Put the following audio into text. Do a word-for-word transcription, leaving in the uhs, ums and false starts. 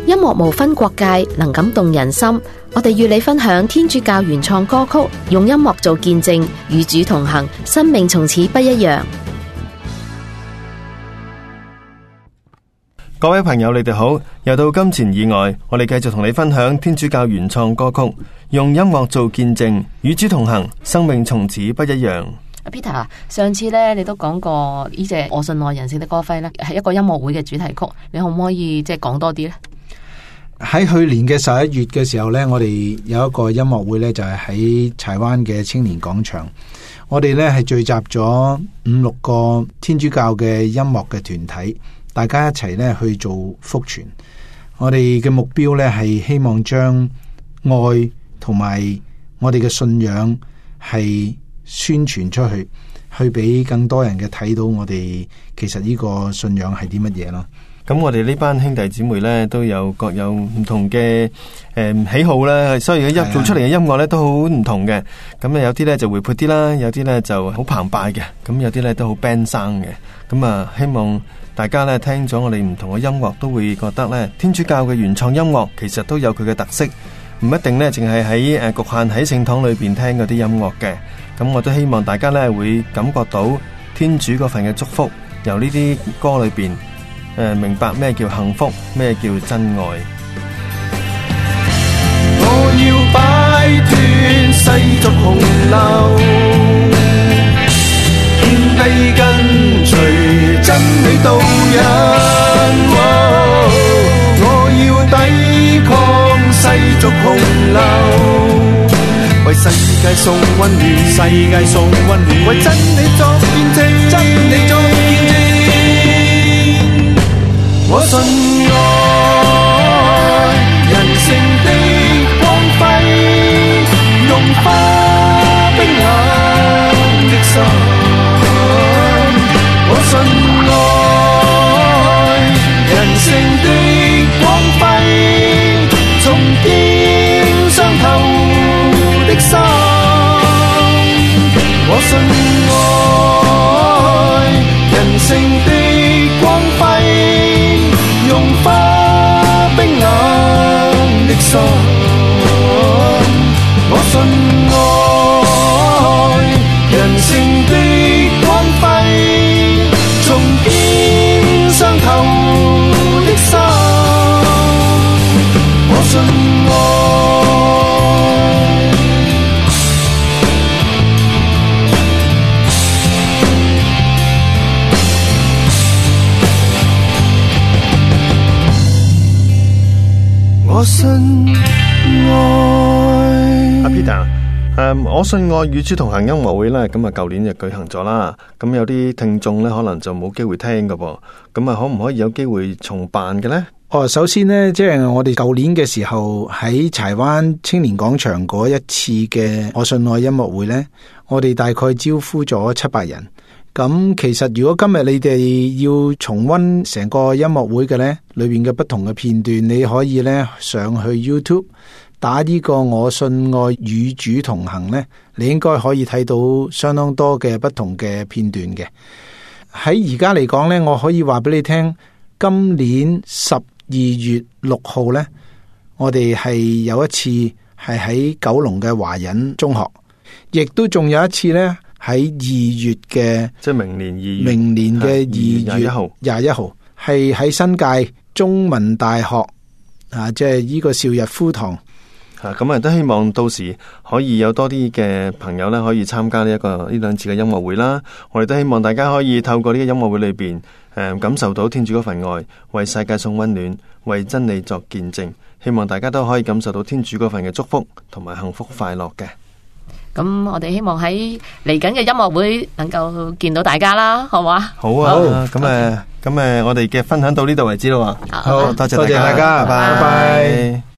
音樂無分國界，能感動人心。我哋與你分享天主教原創歌曲，用音樂做見證，與主同行，生命從此不一樣。 各位朋友，你哋好，又到金錢以外，我哋繼續同你分享天主教原創歌曲，用音樂做見證，與主同行，生命從此不一樣。 Peter， 上次咧你都講過呢隻我信愛人性的歌輝咧，係一個音樂會嘅主題曲，你可唔可以即係講多啲呢？ 喺去年嘅十一月嘅時候呢，我哋有一個音樂會呢，就係喺柴灣嘅青年廣場。我哋呢係聚集咗五六個天主教嘅音樂嘅團體，大家一齊呢去做福傳。我哋嘅目標呢係希望將愛同埋我哋嘅信仰係宣傳出去，去俾更多人嘅睇到我哋其實呢個信仰係啲乜嘢咯。 咁我哋呢班兄弟姊妹呢，都有各有唔同嘅誒、呃、喜好啦，所以一做出嚟嘅音樂呢都好唔同嘅。咁啊有啲呢就活潑啲啦，有啲呢就好澎湃嘅，咁有啲呢都好 band 生嘅。咁啊希望大家呢聽咗我哋唔同嘅音樂，都會覺得呢天主教嘅原創音樂其實都有佢嘅特色，唔一定呢淨係喺誒局限喺聖堂裏邊聽嗰啲音樂嘅。咁我都希望大家呢會感覺到天主嗰份嘅祝福，由呢啲歌裏邊誒明白咩叫幸福，咩叫真愛。 我要擺脫世俗洪流，獻低跟隨真理導引。我要抵抗世俗洪流，為世界送溫暖，世界送溫暖，為真理作見證，真理作見證。我信愛人性的光輝，融化冰冷的心。我信愛人性的光輝，重建傷透的心。我信愛人性的光輝，融化冰冷的心。我信愛人性的光輝，重建傷透的心。我信愛。我信愛。 阿 Peter，誒，我信愛與主同行音樂會呢，咁啊，舊年就舉行咗啦。咁有啲聽眾呢，可能就冇機會聽噶噃。咁啊，可唔可以有機會重辦嘅呢？ 哦，首先呢，即係我哋舊年嘅時候喺柴灣青年廣場嗰一次嘅我信愛音樂會呢，我哋大概招呼咗七百人。咁其實如果今日你哋要重溫成個音樂會嘅呢，裏邊嘅不同嘅片段，你可以呢上去 YouTube 打呢個我信愛與主同行呢，你應該可以睇到相當多嘅不同嘅片段嘅。喺而家嚟講呢，我可以話俾你聽，今年十二月六號呢，我哋係有一次係喺九龍嘅華仁中學，亦都仲有一次呢。喺二月嘅， 即係明年二月， 明年嘅二月廿一號，廿一號係喺新界中文大學啊，即係呢個邵逸夫堂啊。咁啊，都希望到時可以有多啲嘅朋友咧，可以參加呢一個呢兩次嘅音樂會啦。我哋都希望大家可以透過呢個音樂會裏邊，誒、呃，感受到天主嗰份愛，為世界送溫暖，為真理作見證。希望大家都可以感受到天主嗰份嘅祝福同埋幸福快樂嘅。 咁我哋希望喺嚟緊嘅音樂會能夠見到大家啦，好嘛？ 好啊，咁誒，咁誒，我哋嘅分享到呢度為止咯。 好， 多謝多謝大家， 拜拜。 拜拜。